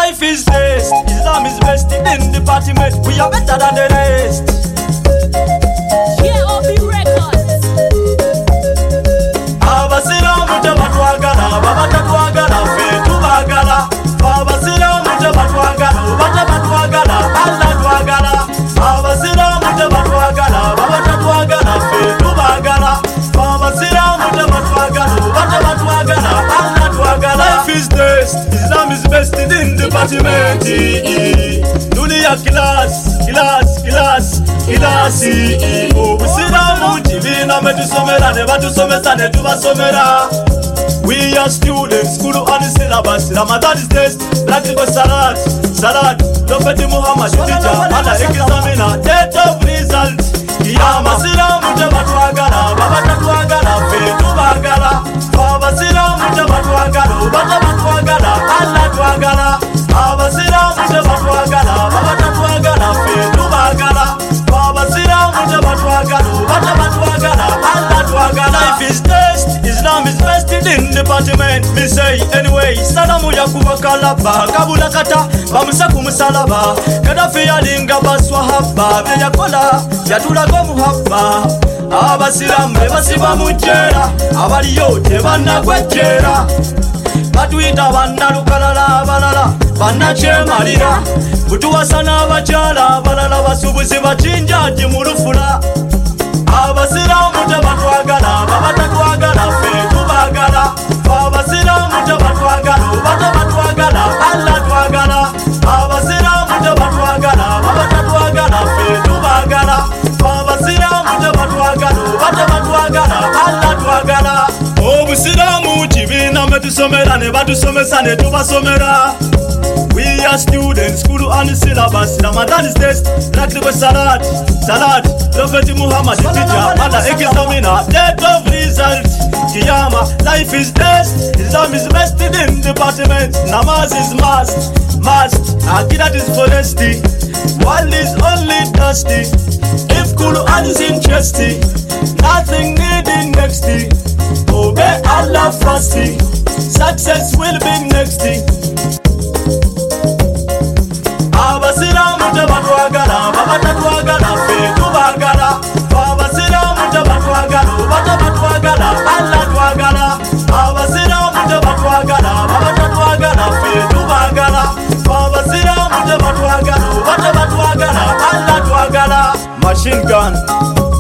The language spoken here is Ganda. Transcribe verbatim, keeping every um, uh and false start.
Life is best, Islam is best in the party mate. We are better than the rest. Yeah, O B Records. Abasilamu tebatwagala, babatatwagala, ffe tubagala. Abasilamu tebatwagala, batabatwagala, Allah twagala. Abasilamu tebatwagala, babatatwagala, ffe tubagala. Abasilamu tebatwagala, batabatwagala, Allah twagala. Life is best, Islam is best in the department. Dunia class, class, class, class. Obusilamu kibina metusomera ne batusomesa ne tubasomera. We are students, school on the syllabus. Ramadan is test, practical salat, salat. Prophet Muhammad, teacher, Allah examiner, date of result. Kiyama silamu tebatwagala, babatatwagala, ffe tubagala. Abasilamu tebatwagala, batabatwagala, Allah twagala. Abasilamu tebatwagala, babatatwagala, ffe tubagala. Abasilamu tebatwagala, batabatwagala, Allah twagala. Life is test, Islam is best in the department. Me say anyway, salamu yakuba kalaba, kabula kata, bamusa kumusalaba. Kadafi yalinga baswahaba, bye yakola, yatulaga muhabba. Abasilamu basiba mujera, abaliyo tebannagwejjera. Batuyita bannalukalala abalala, bannakyemalira. Butuwasana abakyala abalala, basubuzi bachinjaji mu lufula. Abasilamu tebatwagala, babatatwagala, ffe tubagala. Abasilamu tebatwagala, batabatwagala, Allah twagala. Abasilamu tebatwagala, babatatwagala, ffe tubagala. Abasilamu tebatwagala, batabatwagala, Allah twagala. Obusilamu kibina metusomera ne batusomesa ne tubasomera. We are students, school on the syllabus. Ramadan is test, practical salat, salat. Prophet Muhammad, teacher, Allah examiner, date of result. Kiyama, life is test, Islam is best in the department. Namaz is must, must. Akidat is honesty, world is only dusty. If Quran is interesting, nothing needing next. Obey Allah first, success will be next. Abasilamu tebatwagala, babatatwagala, ffe tubagala. Abasilamu tebatwagala, batabatwagala, Allah twagala. Abasilamu tebatwagala, babatatwagala, ffe tubagala. Abasilamu tebatwagala, batabatwagala, Allah twagala. Machine gun.